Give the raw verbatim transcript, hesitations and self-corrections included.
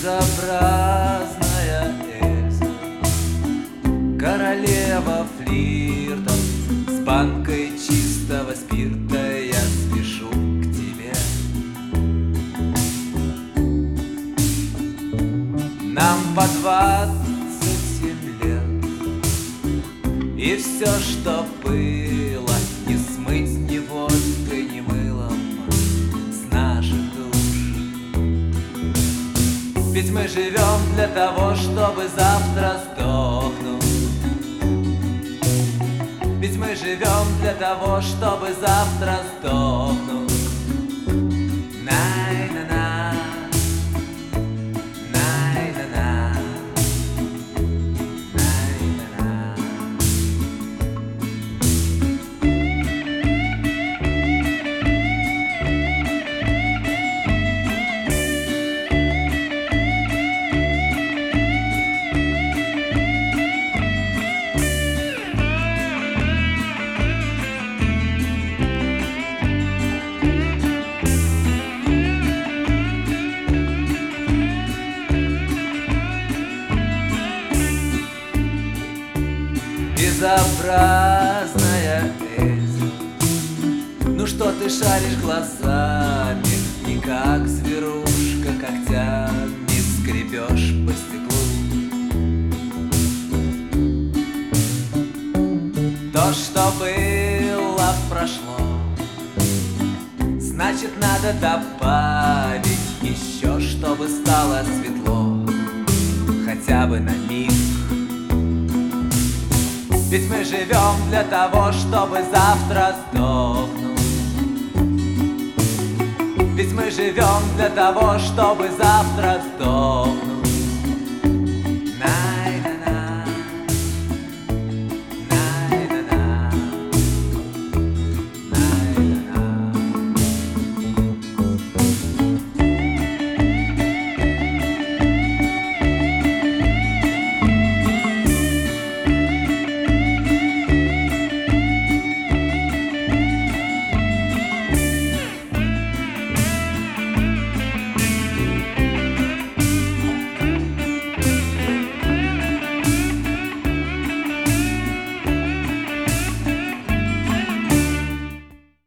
Безобразная Эльза, королева флиртов, с банкой чистого спирта я спешу к тебе. Нам по двадцать семь лет, и все, что было, не смыть ни водкой, ни мылом с наших душ. Ведь мы живем для того, чтобы завтра сдохнуть. Ведь мы живем для того, чтобы завтра сдохнуть. Най-на-на, най-на-на, най-на-на. Безобразная Эльза, ну что ты шаришь глазами, и как зверушка когтями скребешь по стеклу. То, что было, прошло, значит, надо добавить еще, чтобы стало светло, хотя бы на миг. Ведь мы живем для того, чтобы завтра сдохнуть. Ведь мы живем для того, чтобы завтра сдохнуть.